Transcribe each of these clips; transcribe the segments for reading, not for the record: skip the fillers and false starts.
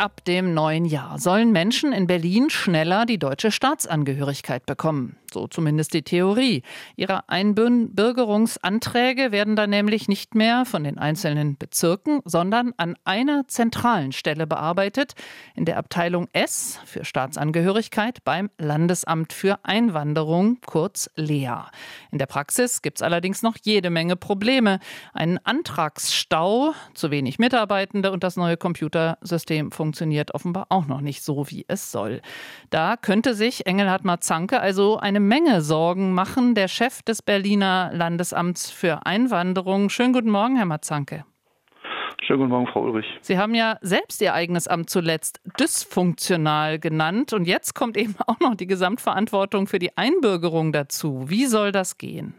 ab dem neuen Jahr sollen Menschen in Berlin schneller die deutsche Staatsangehörigkeit bekommen. So zumindest die Theorie. Ihre Einbürgerungsanträge werden dann nämlich nicht mehr von den einzelnen Bezirken, sondern an einer zentralen Stelle bearbeitet, in der Abteilung S für Staatsangehörigkeit beim Landesamt für Einwanderung, kurz LEA. In der Praxis gibt es allerdings noch jede Menge Probleme. Einen Antragsstau, zu wenig Mitarbeitende und das neue Computersystem funktioniert offenbar auch noch nicht so, wie es soll. Da könnte sich Engelhard Marzanke also eine Menge Sorgen machen, der Chef des Berliner Landesamts für Einwanderung. Schönen guten Morgen, Herr Marzanke. Schönen guten Morgen, Frau Ulrich. Sie haben ja selbst Ihr eigenes Amt zuletzt dysfunktional genannt und jetzt kommt eben auch noch die Gesamtverantwortung für die Einbürgerung dazu. Wie soll das gehen?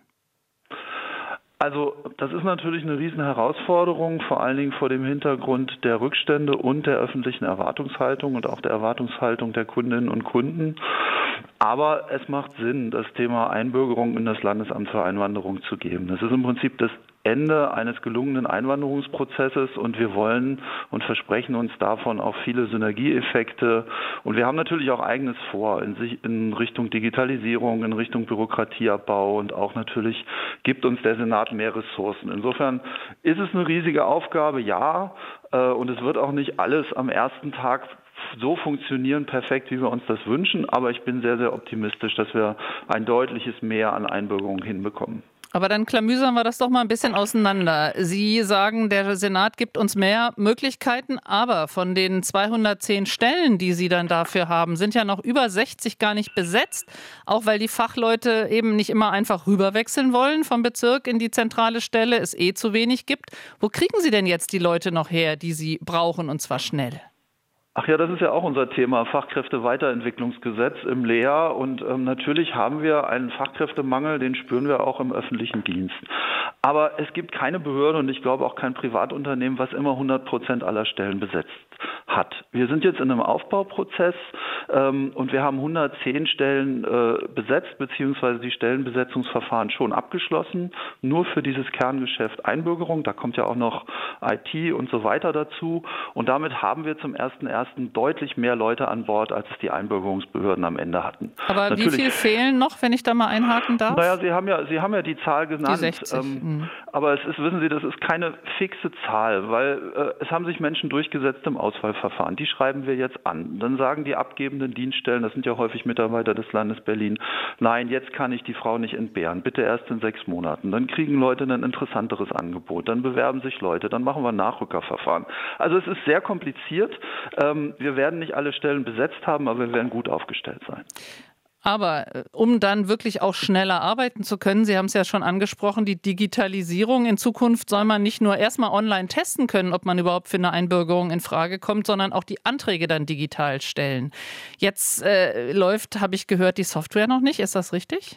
Also das ist natürlich eine riesen Herausforderung, vor allen Dingen vor dem Hintergrund der Rückstände und der öffentlichen Erwartungshaltung und auch der Erwartungshaltung der Kundinnen und Kunden. Aber es macht Sinn, das Thema Einbürgerung in das Landesamt für Einwanderung zu geben. Das ist im Prinzip das Ende eines gelungenen Einwanderungsprozesses und wir wollen und versprechen uns davon auch viele Synergieeffekte. Und wir haben natürlich auch eigenes vor in Richtung Digitalisierung, in Richtung Bürokratieabbau und auch natürlich gibt uns der Senat mehr Ressourcen. Insofern ist es eine riesige Aufgabe, ja, und es wird auch nicht alles am ersten Tag so funktionieren perfekt, wie wir uns das wünschen. Aber ich bin sehr, sehr optimistisch, dass wir ein deutliches Mehr an Einbürgerung hinbekommen. Aber dann klamüsern wir das doch mal ein bisschen auseinander. Sie sagen, der Senat gibt uns mehr Möglichkeiten, aber von den 210 Stellen, die Sie dann dafür haben, sind ja noch über 60 gar nicht besetzt, auch weil die Fachleute eben nicht immer einfach rüberwechseln wollen vom Bezirk in die zentrale Stelle, es zu wenig gibt. Wo kriegen Sie denn jetzt die Leute noch her, die Sie brauchen, und zwar schnell? Ach ja, das ist ja auch unser Thema, Fachkräfteweiterentwicklungsgesetz im LEA. Und natürlich haben wir einen Fachkräftemangel, den spüren wir auch im öffentlichen Dienst. Aber es gibt keine Behörde und ich glaube auch kein Privatunternehmen, was immer 100% aller Stellen besetzt hat. Wir sind jetzt in einem Aufbauprozess und wir haben 110 Stellen besetzt, beziehungsweise die Stellenbesetzungsverfahren schon abgeschlossen, nur für dieses Kerngeschäft Einbürgerung. Da kommt ja auch noch IT und so weiter dazu. Und damit haben wir zum 1.1. deutlich mehr Leute an Bord, als es die Einbürgerungsbehörden am Ende hatten. Aber natürlich, wie viel fehlen noch, wenn ich da mal einhaken darf? Naja, Sie haben ja die Zahl genannt. Die 60. Aber es ist, wissen Sie, das ist keine fixe Zahl, weil es haben sich Menschen durchgesetzt im Auswahlverfahren. Die schreiben wir jetzt an. Dann sagen die abgebenden Dienststellen, das sind ja häufig Mitarbeiter des Landes Berlin, nein, jetzt kann ich die Frau nicht entbehren, bitte erst in 6 Monaten. Dann kriegen Leute ein interessanteres Angebot, dann bewerben sich Leute, dann machen wir ein Nachrückerverfahren. Also es ist sehr kompliziert. Wir werden nicht alle Stellen besetzt haben, aber wir werden gut aufgestellt sein. Aber um dann wirklich auch schneller arbeiten zu können, Sie haben es ja schon angesprochen, die Digitalisierung. In Zukunft soll man nicht nur erstmal online testen können, ob man überhaupt für eine Einbürgerung in Frage kommt, sondern auch die Anträge dann digital stellen. Jetzt läuft, habe ich gehört, die Software noch nicht. Ist das richtig?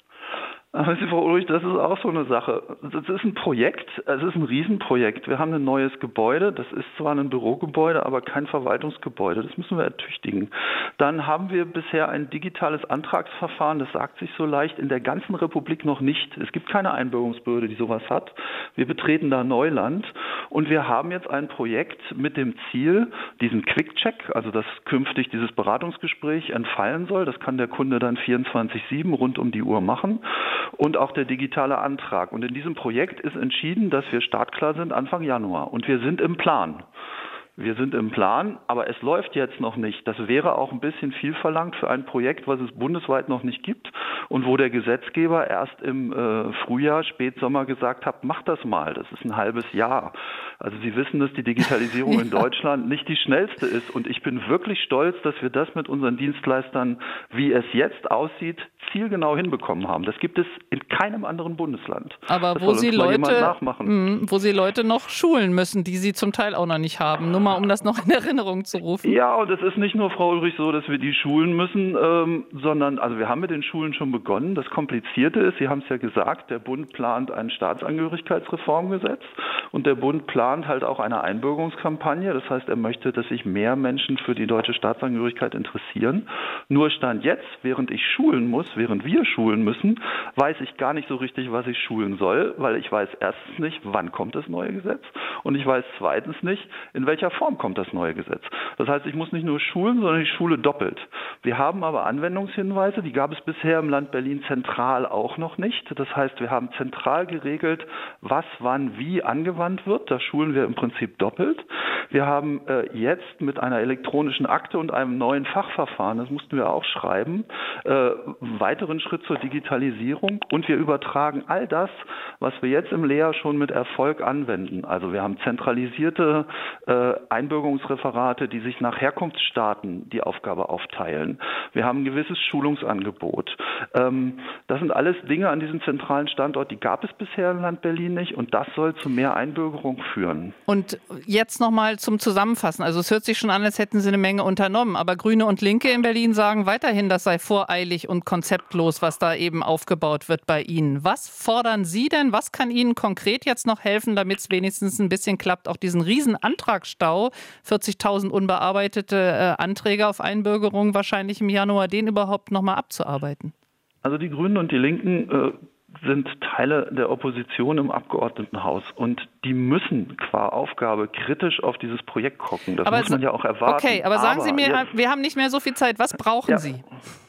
Frau Ulrich, das ist auch so eine Sache. Das ist ein Projekt, es ist ein Riesenprojekt. Wir haben ein neues Gebäude, das ist zwar ein Bürogebäude, aber kein Verwaltungsgebäude. Das müssen wir ertüchtigen. Dann haben wir bisher ein digitales Antragsverfahren, das sagt sich so leicht, in der ganzen Republik noch nicht. Es gibt keine Einbürgerungsbehörde, die sowas hat. Wir betreten da Neuland und wir haben jetzt ein Projekt mit dem Ziel, diesen Quick-Check, also dass künftig dieses Beratungsgespräch entfallen soll. Das kann der Kunde dann 24/7 rund um die Uhr machen. Und auch der digitale Antrag. Und in diesem Projekt ist entschieden, dass wir startklar sind Anfang Januar. Und wir sind im Plan. Wir sind im Plan, aber es läuft jetzt noch nicht. Das wäre auch ein bisschen viel verlangt für ein Projekt, was es bundesweit noch nicht gibt und wo der Gesetzgeber erst im Frühjahr, Spätsommer gesagt hat, macht das mal. Das ist ein halbes Jahr. Also Sie wissen, dass die Digitalisierung in Deutschland nicht die schnellste ist. Und ich bin wirklich stolz, dass wir das mit unseren Dienstleistern, wie es jetzt aussieht, zielgenau hinbekommen haben. Das gibt es in keinem anderen Bundesland. Aber wo Sie Leute noch schulen müssen, die Sie zum Teil auch noch nicht haben. Nur mal, um das noch in Erinnerung zu rufen. Ja, und es ist nicht nur, Frau Ulrich, so, dass wir die schulen müssen, sondern, also wir haben mit den Schulen schon begonnen. Das Komplizierte ist, Sie haben es ja gesagt, der Bund plant ein Staatsangehörigkeitsreformgesetz und der Bund plant halt auch eine Einbürgerungskampagne. Das heißt, er möchte, dass sich mehr Menschen für die deutsche Staatsangehörigkeit interessieren. Nur Stand jetzt, während wir schulen müssen, weiß ich gar nicht so richtig, was ich schulen soll, weil ich weiß erstens nicht, wann kommt das neue Gesetz und ich weiß zweitens nicht, in welcher Form kommt das neue Gesetz. Das heißt, ich muss nicht nur schulen, sondern ich schule doppelt. Wir haben aber Anwendungshinweise, die gab es bisher im Land Berlin zentral auch noch nicht. Das heißt, wir haben zentral geregelt, was, wann, wie angewandt wird. Da schulen wir im Prinzip doppelt. Wir haben jetzt mit einer elektronischen Akte und einem neuen Fachverfahren, das mussten wir auch schreiben, weiteren Schritt zur Digitalisierung, und wir übertragen all das, was wir jetzt im Lehrjahr schon mit Erfolg anwenden. Also wir haben zentralisierte Einbürgerungsreferate, die sich nach Herkunftsstaaten die Aufgabe aufteilen. Wir haben ein gewisses Schulungsangebot. Das sind alles Dinge an diesem zentralen Standort, die gab es bisher im Land Berlin nicht, und das soll zu mehr Einbürgerung führen. Und jetzt nochmal zum Zusammenfassen. Also es hört sich schon an, als hätten Sie eine Menge unternommen, aber Grüne und Linke in Berlin sagen weiterhin, das sei voreilig und konzeptlos, was da eben aufgebaut wird bei Ihnen. Was fordern Sie denn? Was kann Ihnen konkret jetzt noch helfen, damit es wenigstens ein bisschen klappt, auch diesen riesen Antragsstau, 40.000 unbearbeitete Anträge auf Einbürgerung wahrscheinlich im Januar, den überhaupt nochmal abzuarbeiten? Also die Grünen und die Linken sind Teile der Opposition im Abgeordnetenhaus, und die müssen qua Aufgabe kritisch auf dieses Projekt gucken. Das muss man ja auch erwarten. Okay, aber sagen Sie mir, wir haben nicht mehr so viel Zeit. Was brauchen Sie?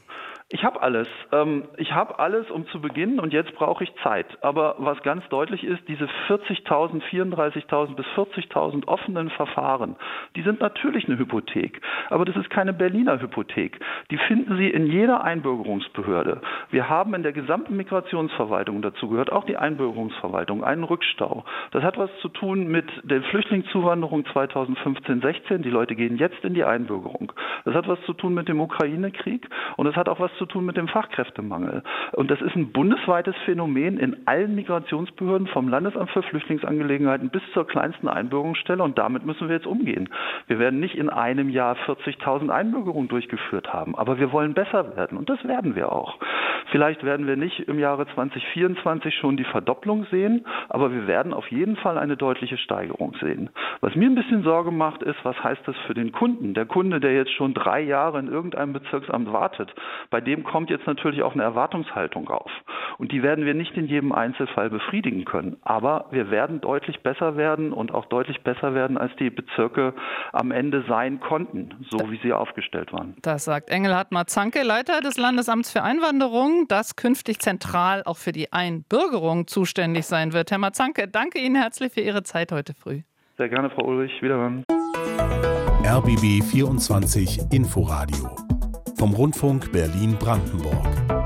Ich habe alles. Ich habe alles, um zu beginnen, und jetzt brauche ich Zeit. Aber was ganz deutlich ist, diese 40.000, 34.000 bis 40.000 offenen Verfahren, die sind natürlich eine Hypothek. Aber das ist keine Berliner Hypothek. Die finden Sie in jeder Einbürgerungsbehörde. Wir haben in der gesamten Migrationsverwaltung, dazu gehört auch die Einbürgerungsverwaltung, einen Rückstau. Das hat was zu tun mit der Flüchtlingszuwanderung 2015-16. Die Leute gehen jetzt in die Einbürgerung. Das hat was zu tun mit dem Ukraine-Krieg, und es hat auch was zu tun mit dem Fachkräftemangel. Und das ist ein bundesweites Phänomen in allen Migrationsbehörden, vom Landesamt für Flüchtlingsangelegenheiten bis zur kleinsten Einbürgerungsstelle, und damit müssen wir jetzt umgehen. Wir werden nicht in einem Jahr 40.000 Einbürgerungen durchgeführt haben, aber wir wollen besser werden, und das werden wir auch. Vielleicht werden wir nicht im Jahre 2024 schon die Verdopplung sehen, aber wir werden auf jeden Fall eine deutliche Steigerung sehen. Was mir ein bisschen Sorge macht, ist, was heißt das für den Kunden? Der Kunde, der jetzt schon 3 Jahre in irgendeinem Bezirksamt wartet, bei dem kommt jetzt natürlich auch eine Erwartungshaltung auf. Und die werden wir nicht in jedem Einzelfall befriedigen können. Aber wir werden deutlich besser werden, und auch deutlich besser werden, als die Bezirke am Ende sein konnten, so wie sie aufgestellt waren. Das sagt Engelhard Marzanke, Leiter des Landesamts für Einwanderung, das künftig zentral auch für die Einbürgerung zuständig sein wird. Herr Marzanke, danke Ihnen herzlich für Ihre Zeit heute früh. Sehr gerne, Frau Ulrich. Wiederhören. RBB 24 Inforadio vom Rundfunk Berlin-Brandenburg.